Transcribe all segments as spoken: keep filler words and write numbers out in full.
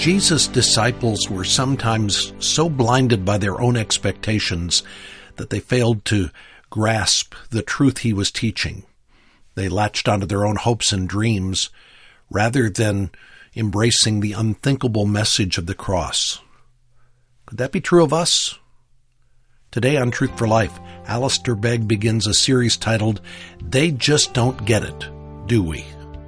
Jesus' disciples were sometimes so blinded by their own expectations that they failed to grasp the truth he was teaching. They latched onto their own hopes and dreams rather than embracing the unthinkable message of the cross. Could that be true of us? Today on Truth for Life, Alistair Begg begins a series titled, They Just Don't Get It, Do We?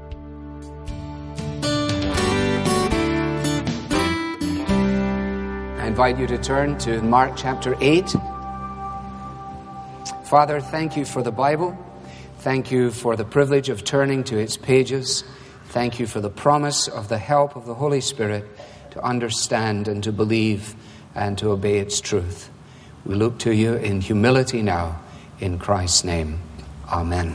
I invite you to turn to Mark chapter eight. Father, thank you for the Bible. Thank you for the privilege of turning to its pages. Thank you for the promise of the help of the Holy Spirit to understand and to believe and to obey its truth. We look to you in humility now, in Christ's name. Amen.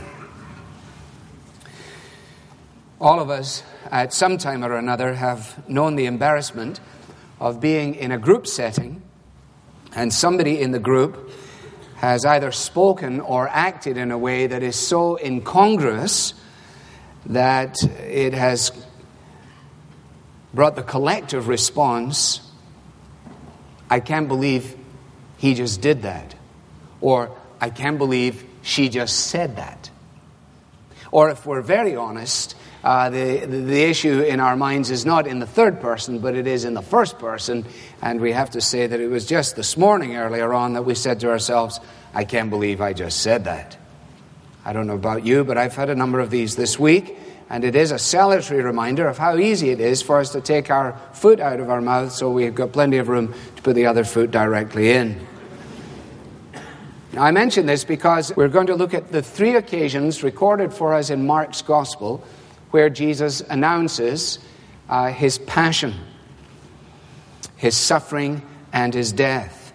All of us, at some time or another, have known the embarrassment of being in a group setting, and somebody in the group has either spoken or acted in a way that is so incongruous that it has brought the collective response, I can't believe he just did that. Or, I can't believe she just said that. Or if we're very honest, uh, the, the, the issue in our minds is not in the third person, but it is in the first person. And we have to say that it was just this morning earlier on that we said to ourselves, I can't believe I just said that. I don't know about you, but I've had a number of these this week. And it is a salutary reminder of how easy it is for us to take our foot out of our mouth so we've got plenty of room to put the other foot directly in. Now, I mention this because we're going to look at the three occasions recorded for us in Mark's Gospel where Jesus announces uh, his passion, his suffering, and his death.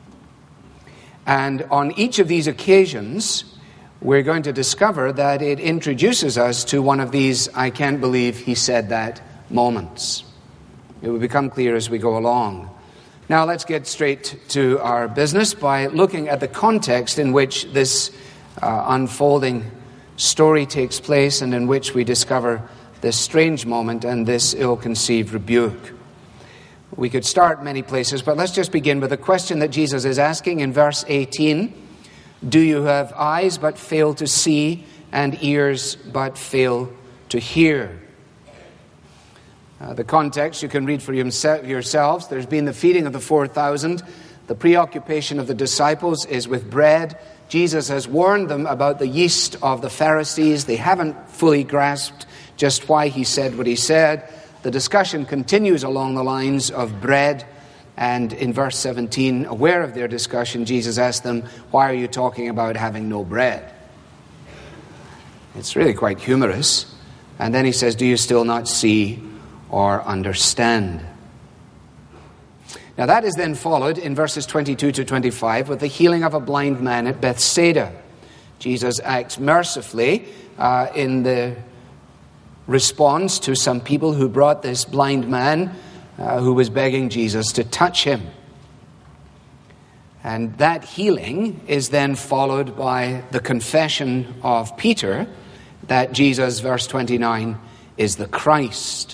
And on each of these occasions, we're going to discover that it introduces us to one of these I can't believe he said that moments. It will become clear as we go along. Now let's get straight to our business by looking at the context in which this uh, unfolding story takes place and in which we discover this strange moment and this ill-conceived rebuke. We could start many places, but let's just begin with a question that Jesus is asking in verse eighteen. Do you have eyes but fail to see, and ears but fail to hear? Uh, the context you can read for yourselves. There's been the feeding of the four thousand. The preoccupation of the disciples is with bread. Jesus has warned them about the yeast of the Pharisees. They haven't fully grasped just why he said what he said. The discussion continues along the lines of bread. And in verse seventeen, aware of their discussion, Jesus asked them, why are you talking about having no bread? It's really quite humorous. And then he says, do you still not see or understand? Now that is then followed in verses twenty-two to twenty-five with the healing of a blind man at Bethsaida. Jesus acts mercifully uh, in the response to some people who brought this blind man Uh, who was begging Jesus to touch him. And that healing is then followed by the confession of Peter that Jesus, verse twenty-nine, is the Christ.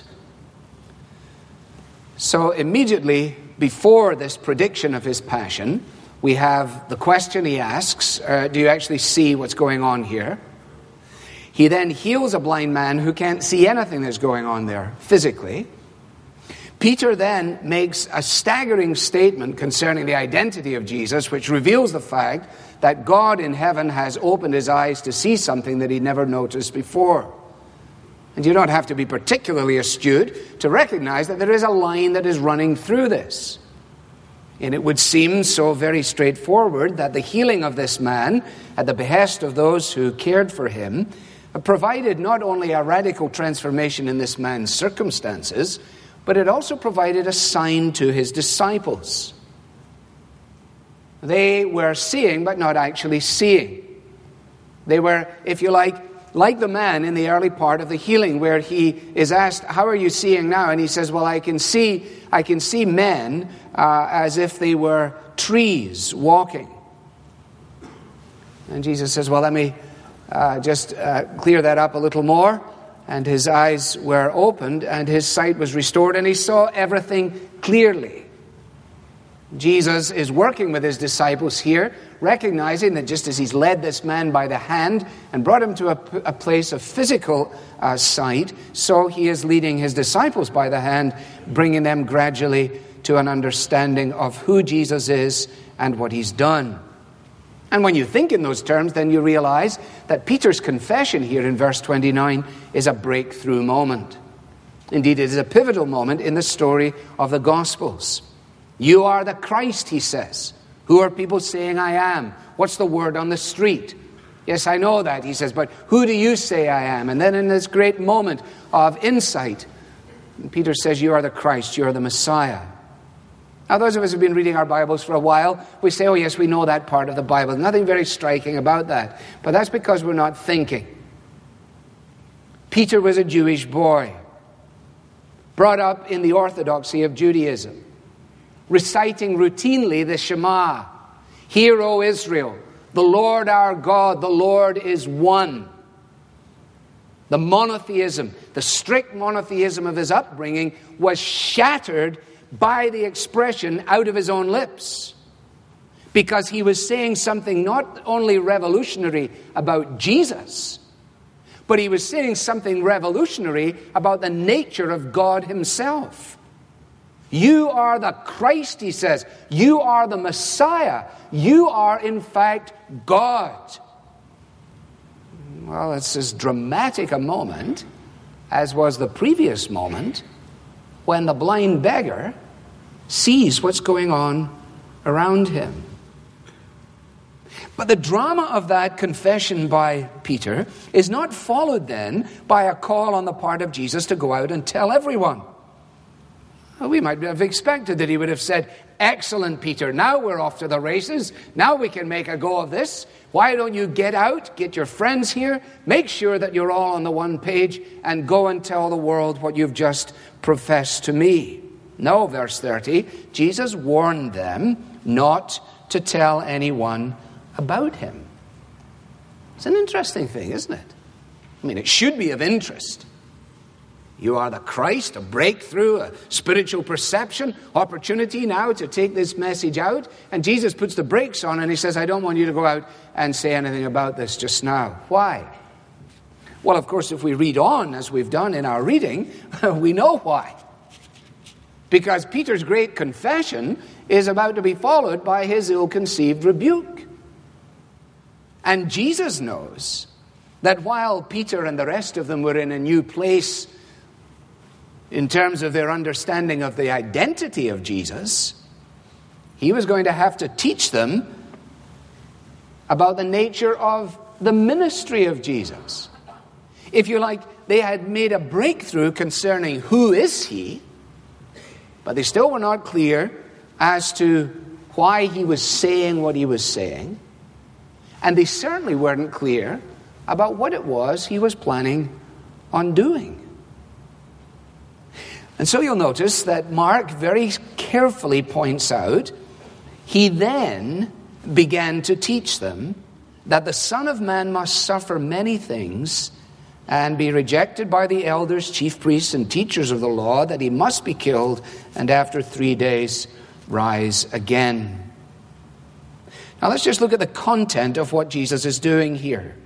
So immediately before this prediction of his passion, we have the question he asks, uh, do you actually see what's going on here? He then heals a blind man who can't see anything that's going on there physically. Peter then makes a staggering statement concerning the identity of Jesus, which reveals the fact that God in heaven has opened his eyes to see something that he'd never noticed before. And you don't have to be particularly astute to recognize that there is a line that is running through this. And it would seem so very straightforward that the healing of this man, at the behest of those who cared for him, provided not only a radical transformation in this man's circumstances, but it also provided a sign to his disciples. They were seeing, but not actually seeing. They were, if you like, like the man in the early part of the healing, where he is asked, how are you seeing now? And he says, well, I can see, I can see men uh, as if they were trees walking. And Jesus says, well, let me uh, just uh, clear that up a little more. and his eyes were opened, and his sight was restored, and he saw everything clearly. Jesus is working with his disciples here, recognizing that just as he's led this man by the hand and brought him to a, a place of physical uh, sight, so he is leading his disciples by the hand, bringing them gradually to an understanding of who Jesus is and what he's done. And when you think in those terms, then you realize that Peter's confession here in verse twenty-nine is a breakthrough moment. Indeed, it is a pivotal moment in the story of the Gospels. You are the Christ, he says. Who are people saying I am? What's the word on the street? Yes, I know that, he says, but who do you say I am? And then in this great moment of insight, Peter says, you are the Christ, you are the Messiah. Now, those of us who have been reading our Bibles for a while, we say, oh yes, we know that part of the Bible. Nothing very striking about that. But that's because we're not thinking. Peter was a Jewish boy, brought up in the orthodoxy of Judaism, reciting routinely the Shema. Hear, O Israel, the Lord our God, the Lord is one. The monotheism, the strict monotheism of his upbringing was shattered by the expression out of his own lips. Because he was saying something not only revolutionary about Jesus, but he was saying something revolutionary about the nature of God himself. You are the Christ, he says. You are the Messiah. You are, in fact, God. Well, it's as dramatic a moment as was the previous moment when the blind beggar sees what's going on around him. But the drama of that confession by Peter is not followed then by a call on the part of Jesus to go out and tell everyone. Well, we might have expected that he would have said, excellent, Peter, now we're off to the races. Now we can make a go of this. Why don't you get out, get your friends here, make sure that you're all on the one page, and go and tell the world what you've just professed to me. No, verse thirty, Jesus warned them not to tell anyone about him. It's an interesting thing, isn't it? I mean, it should be of interest. You are the Christ, a breakthrough, a spiritual perception, opportunity now to take this message out. And Jesus puts the brakes on and he says, I don't want you to go out and say anything about this just now. Why? Well, of course, if we read on, as we've done in our reading, we know why. Because Peter's great confession is about to be followed by his ill-conceived rebuke. And Jesus knows that while Peter and the rest of them were in a new place in terms of their understanding of the identity of Jesus, he was going to have to teach them about the nature of the ministry of Jesus. If you like, they had made a breakthrough concerning who is he, but they still were not clear as to why he was saying what he was saying. And they certainly weren't clear about what it was he was planning on doing. And so you'll notice that Mark very carefully points out, he then began to teach them that the Son of Man must suffer many things and be rejected by the elders, chief priests, and teachers of the law, that he must be killed and after three days rise again. Now let's just look at the content of what Jesus is doing here.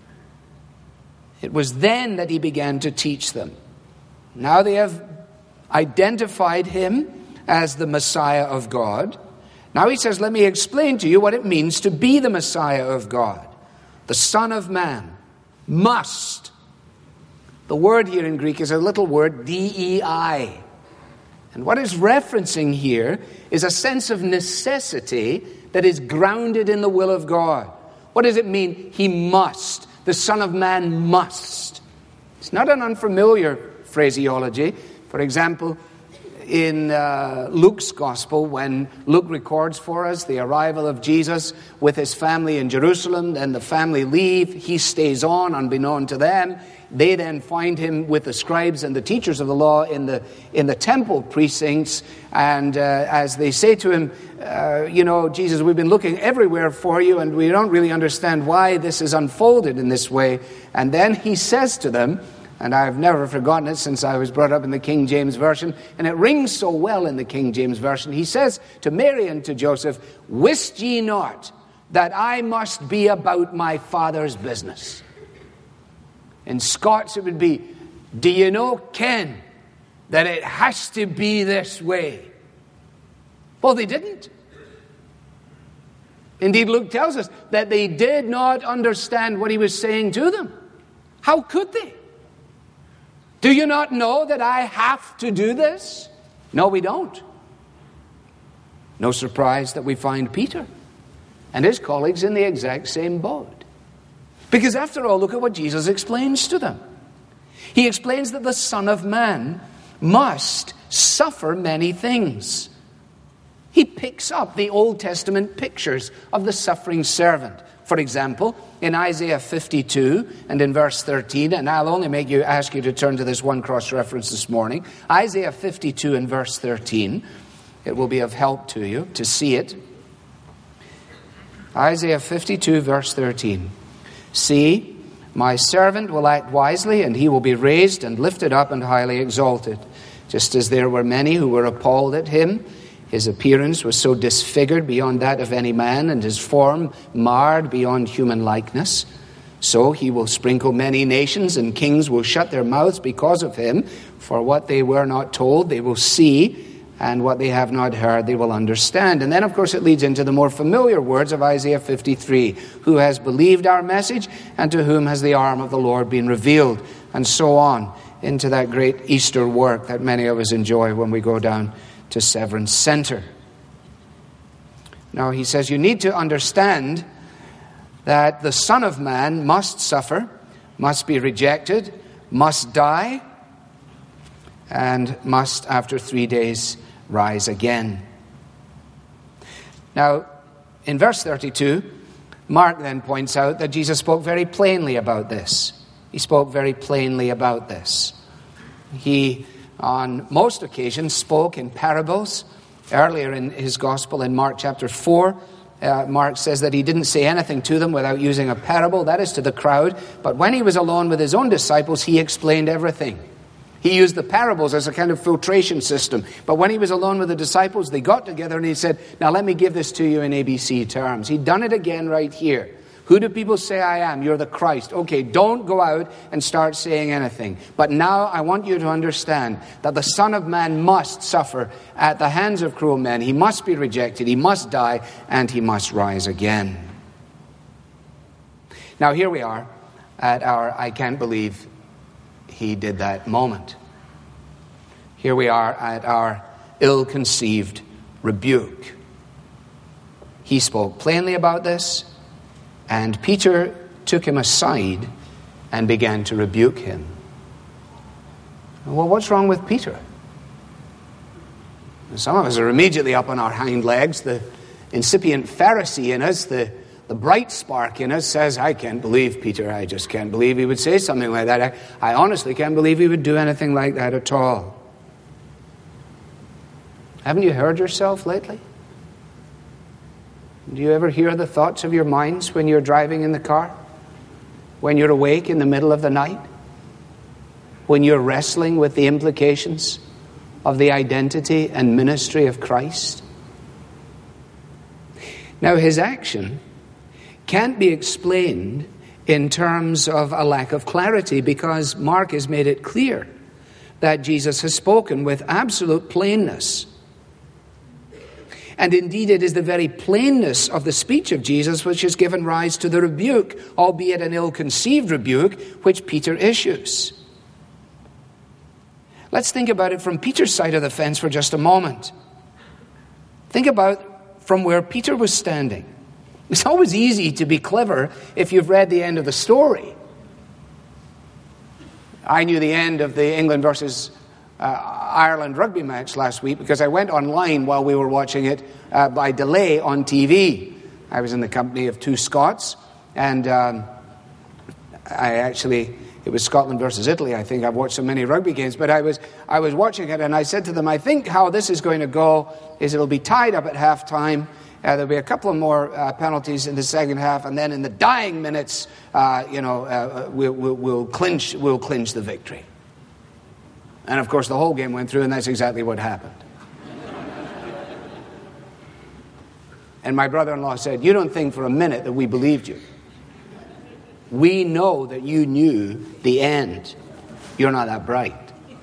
It was then that he began to teach them. Now they have identified him as the Messiah of God. Now he says, let me explain to you what it means to be the Messiah of God. The Son of Man must. The word here in Greek is a little word, D E I. And what it's referencing here is a sense of necessity that is grounded in the will of God. What does it mean? He must. The Son of Man must. It's not an unfamiliar phraseology. For example, in uh, Luke's Gospel, when Luke records for us the arrival of Jesus with his family in Jerusalem, and the family leave, he stays on unbeknown to them. They then find him with the scribes and the teachers of the law in the in the temple precincts, and uh, as they say to him, uh, you know, Jesus, we've been looking everywhere for you, and we don't really understand why this is unfolded in this way. And then he says to them, And I've never forgotten it since I was brought up in the King James Version. And it rings so well in the King James Version. He says to Mary and to Joseph, "Wist ye not that I must be about my Father's business?" In Scots it would be, "Do you know, Ken, that it has to be this way?" Well, they didn't. Indeed, Luke tells us that they did not understand what he was saying to them. How could they? Do you not know that I have to do this? No, we don't. No surprise that we find Peter and his colleagues in the exact same boat. Because after all, look at what Jesus explains to them. He explains that the Son of Man must suffer many things. He picks up the Old Testament pictures of the suffering servant. For example, in Isaiah fifty-two and in verse thirteen, and I'll only make you ask you to turn to this one cross-reference this morning. Isaiah fifty-two and verse thirteen. It will be of help to you to see it. Isaiah fifty-two, verse thirteen. "See, my servant will act wisely, and he will be raised and lifted up and highly exalted. Just as there were many who were appalled at him, his appearance was so disfigured beyond that of any man, and his form marred beyond human likeness. So he will sprinkle many nations, and kings will shut their mouths because of him. For what they were not told, they will see, and what they have not heard, they will understand." And then, of course, it leads into the more familiar words of Isaiah fifty-three. "Who has believed our message, and to whom has the arm of the Lord been revealed?" And so on, into that great Easter work that many of us enjoy when we go down to Severance Center. Now, he says you need to understand that the Son of Man must suffer, must be rejected, must die, and must, after three days, rise again. Now, in verse thirty-two, Mark then points out that Jesus spoke very plainly about this. He spoke very plainly about this. He, on most occasions, spoke in parables. Earlier in his gospel, in Mark chapter four, uh, Mark says that he didn't say anything to them without using a parable, that is to the crowd. But when he was alone with his own disciples, he explained everything. He used the parables as a kind of filtration system. But when he was alone with the disciples, they got together and he said, "Now let me give this to you in A B C terms." He'd done it again right here. "Who do people say I am? You're the Christ." Okay, don't go out and start saying anything. But now I want you to understand that the Son of Man must suffer at the hands of cruel men. He must be rejected, he must die, and he must rise again. Now here we are at our "I can't believe he did that" moment. Here we are at our ill-conceived rebuke. He spoke plainly about this, and Peter took him aside and began to rebuke him. Well, what's wrong with Peter? Some of us are immediately up on our hind legs. The incipient Pharisee in us, the, the bright spark in us says, "I can't believe Peter. I just can't believe he would say something like that. I, I honestly can't believe he would do anything like that at all." Haven't you heard yourself lately? Do you ever hear the thoughts of your minds when you're driving in the car? When you're awake in the middle of the night? When you're wrestling with the implications of the identity and ministry of Christ? Now, his action can't be explained in terms of a lack of clarity, because Mark has made it clear that Jesus has spoken with absolute plainness. And indeed, it is the very plainness of the speech of Jesus which has given rise to the rebuke, albeit an ill-conceived rebuke, which Peter issues. Let's think about it from Peter's side of the fence for just a moment. Think about from where Peter was standing. It's always easy to be clever if you've read the end of the story. I knew the end of the England versus uh, Ireland rugby match last week because I went online while we were watching it uh, by delay on T V. I was in the company of two Scots, and um, I actually, it was Scotland versus Italy, I think. I've watched so many rugby games, but I was I was watching it, and I said to them, I think how this is going to go is it'll be tied up at halftime, Uh, there'll be a couple of more uh, penalties in the second half, and then in the dying minutes, uh, you know, uh, we'll, we'll, we'll clinch, we'll clinch the victory. And of course, the whole game went through, and that's exactly what happened. And my brother-in-law said, "You don't think for a minute that we believed you. We know that you knew the end. You're not that bright."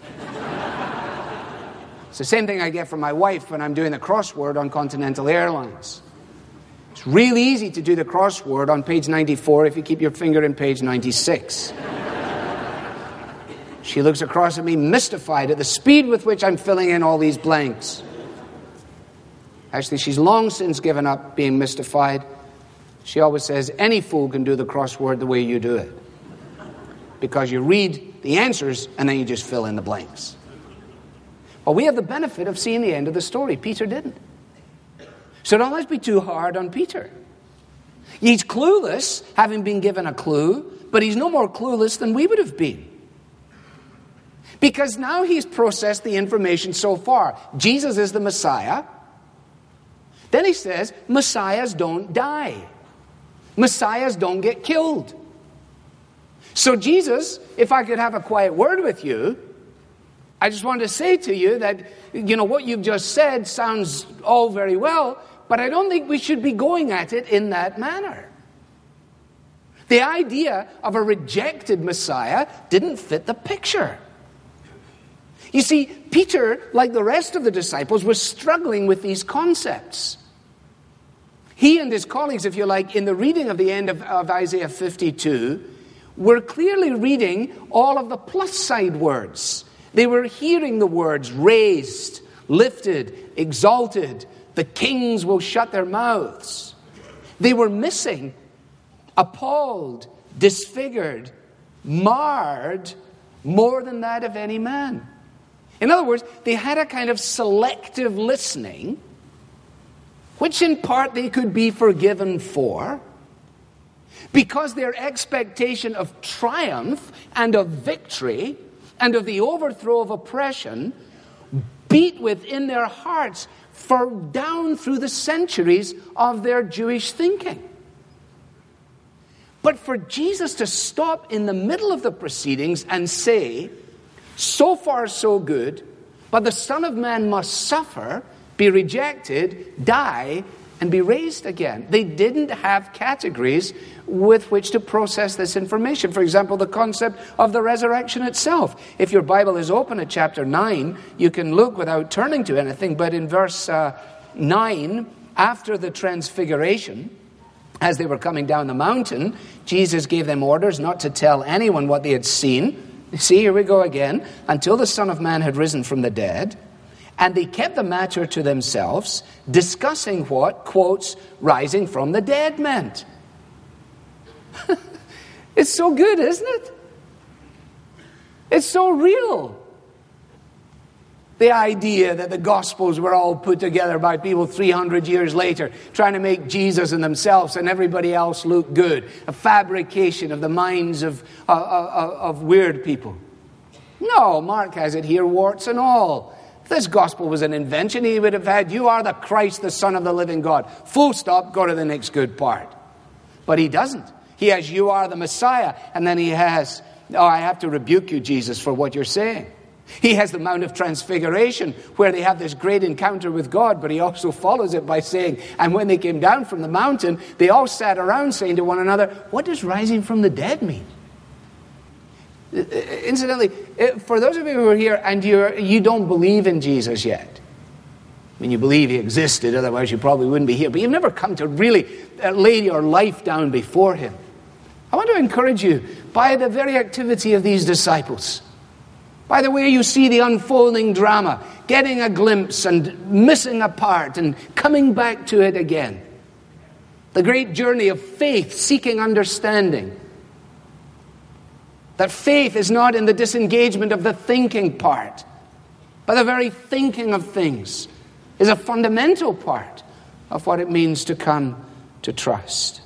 It's the same thing I get from my wife when I'm doing the crossword on Continental Airlines. It's really easy to do the crossword on page ninety-four if you keep your finger in page ninety-six. She looks across at me, mystified at the speed with which I'm filling in all these blanks. Actually, she's long since given up being mystified. She always says, any fool can do the crossword the way you do it. Because you read the answers and then you just fill in the blanks. Well, we have the benefit of seeing the end of the story. Peter didn't. So don't let's be too hard on Peter. He's clueless, having been given a clue, but he's no more clueless than we would have been. Because now he's processed the information so far. Jesus is the Messiah. Then he says, Messiahs don't die. Messiahs don't get killed. So Jesus, if I could have a quiet word with you, I just wanted to say to you that, you know, what you've just said sounds all very well, but I don't think we should be going at it in that manner. The idea of a rejected Messiah didn't fit the picture. You see, Peter, like the rest of the disciples, was struggling with these concepts. He and his colleagues, if you like, in the reading of the end of, of Isaiah fifty-two, were clearly reading all of the plus side words. They were hearing the words raised, lifted, exalted. The kings will shut their mouths. They were missing appalled, disfigured, marred, more than that of any man. In other words, they had a kind of selective listening, which in part they could be forgiven for, because their expectation of triumph and of victory and of the overthrow of oppression beat within their hearts for down through the centuries of their Jewish thinking. But for Jesus to stop in the middle of the proceedings and say, so far so good, but the Son of Man must suffer, be rejected, die, and be raised again. They didn't have categories with which to process this information. For example, the concept of the resurrection itself. If your Bible is open at chapter nine, you can look without turning to anything, but in verse uh, nine, after the transfiguration, as they were coming down the mountain, Jesus gave them orders not to tell anyone what they had seen. See, here we go again. Until the Son of Man had risen from the dead. And they kept the matter to themselves, discussing what, quotes, rising from the dead meant. It's so good, isn't it? It's so real. The idea that the Gospels were all put together by people three hundred years later, trying to make Jesus and themselves and everybody else look good. A fabrication of the minds of, uh, uh, of weird people. No, Mark has it here, warts and all. If this gospel was an invention, he would have had, you are the Christ, the Son of the living God. Full stop, go to the next good part. But he doesn't. He has, you are the Messiah. And then he has, oh, I have to rebuke you, Jesus, for what you're saying. He has the Mount of Transfiguration, where they have this great encounter with God, but he also follows it by saying, and when they came down from the mountain, they all sat around saying to one another, what does rising from the dead mean? Incidentally, for those of you who are here and you're, you don't believe in Jesus yet, I mean, you believe he existed, otherwise you probably wouldn't be here, but you've never come to really lay your life down before him. I want to encourage you, by the very activity of these disciples, by the way you see the unfolding drama, getting a glimpse and missing a part and coming back to it again, the great journey of faith, seeking understanding, that faith is not in the disengagement of the thinking part, but the very thinking of things is a fundamental part of what it means to come to trust.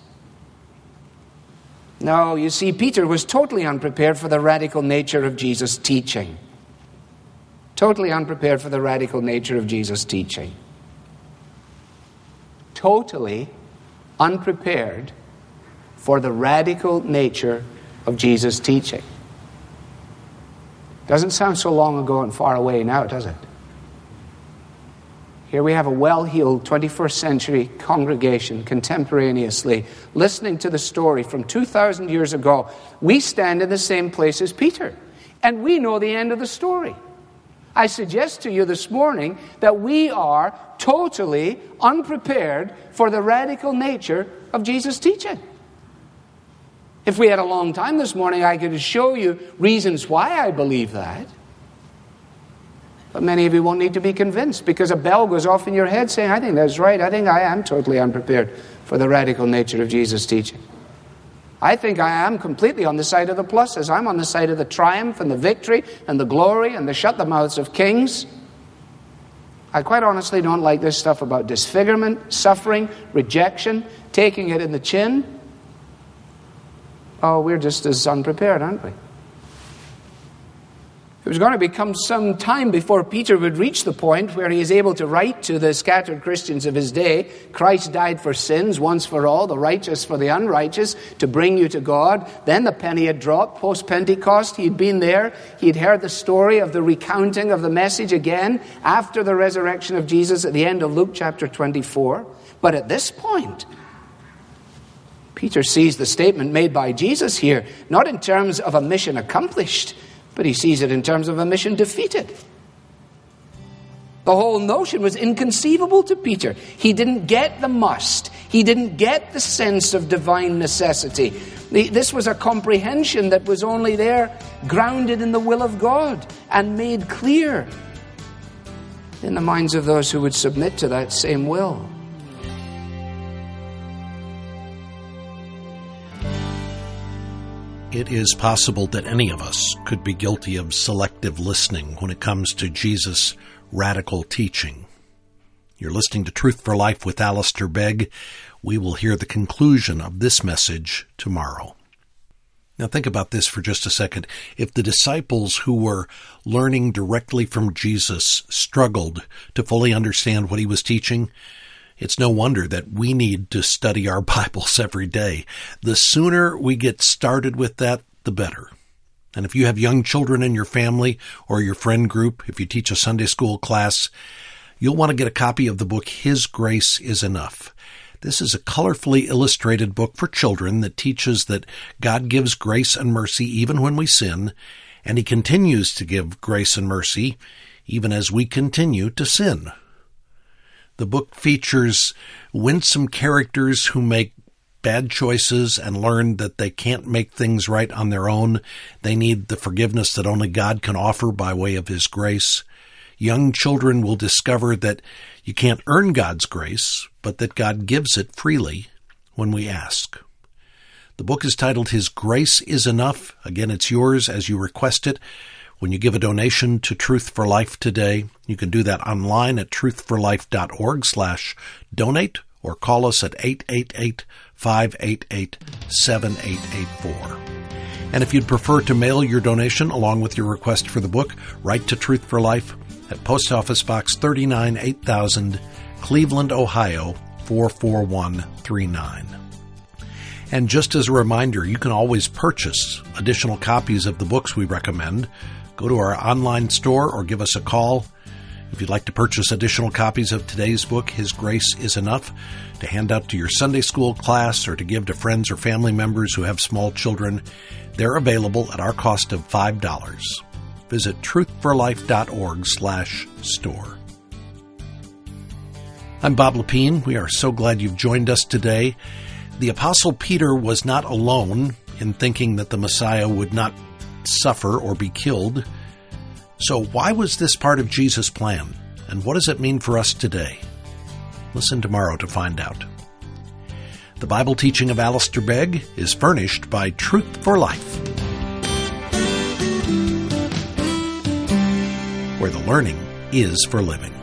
No, you see, Peter was totally unprepared for the radical nature of Jesus' teaching. Totally unprepared for the radical nature of Jesus' teaching. totally unprepared for the radical nature of Jesus' teaching. Doesn't sound so long ago and far away now, does it? Here we have a well-heeled twenty-first century congregation contemporaneously listening to the story from two thousand years ago. We stand in the same place as Peter, and we know the end of the story. I suggest to you this morning that we are totally unprepared for the radical nature of Jesus' teaching. If we had a long time this morning, I could show you reasons why I believe that. But many of you won't need to be convinced, because a bell goes off in your head saying, I think that's right. I think I am totally unprepared for the radical nature of Jesus' teaching. I think I am completely on the side of the pluses. I'm on the side of the triumph and the victory and the glory and the shut the mouths of kings. I quite honestly don't like this stuff about disfigurement, suffering, rejection, taking it in the chin. Oh, we're just as unprepared, aren't we? It was going to become some time before Peter would reach the point where he is able to write to the scattered Christians of his day, Christ died for sins once for all, the righteous for the unrighteous, to bring you to God. Then the penny had dropped. Post-Pentecost, he'd been there. He'd heard the story of the recounting of the message again after the resurrection of Jesus at the end of Luke chapter twenty-four. But at this point, Peter sees the statement made by Jesus here, not in terms of a mission accomplished, but he sees it in terms of a mission defeated. The whole notion was inconceivable to Peter. He didn't get the must. He didn't get the sense of divine necessity. This was a comprehension that was only there, grounded in the will of God and made clear in the minds of those who would submit to that same will. It is possible that any of us could be guilty of selective listening when it comes to Jesus' radical teaching. You're listening to Truth for Life with Alistair Begg. We will hear the conclusion of this message tomorrow. Now think about this for just a second. If the disciples who were learning directly from Jesus struggled to fully understand what he was teaching, it's no wonder that we need to study our Bibles every day. The sooner we get started with that, the better. And if you have young children in your family or your friend group, if you teach a Sunday school class, you'll want to get a copy of the book, His Grace is Enough. This is a colorfully illustrated book for children that teaches that God gives grace and mercy even when we sin, and he continues to give grace and mercy even as we continue to sin. The book features winsome characters who make bad choices and learn that they can't make things right on their own. They need the forgiveness that only God can offer by way of his grace. Young children will discover that you can't earn God's grace, but that God gives it freely when we ask. The book is titled His Grace is Enough. Again, it's yours as you request it. When you give a donation to Truth for Life today, you can do that online at truthforlife.org slash donate or call us at eight eight eight, five eight eight, seven eight eight four. And if you'd prefer to mail your donation along with your request for the book, write to Truth for Life at Post Office Box thirty-nine, eight thousand, Cleveland, Ohio, four four one three nine. And just as a reminder, you can always purchase additional copies of the books we recommend. Go to our online store or give us a call. If you'd like to purchase additional copies of today's book, His Grace is Enough, to hand out to your Sunday school class or to give to friends or family members who have small children, they're available at our cost of five dollars. Visit truthforlife.org slash store. I'm Bob Lepine. We are so glad you've joined us today. The Apostle Peter was not alone in thinking that the Messiah would not suffer or be killed. So why was this part of Jesus' plan? And what does it mean for us today? Listen tomorrow to find out. The Bible teaching of Alistair Begg is furnished by Truth for Life, where the learning is for living.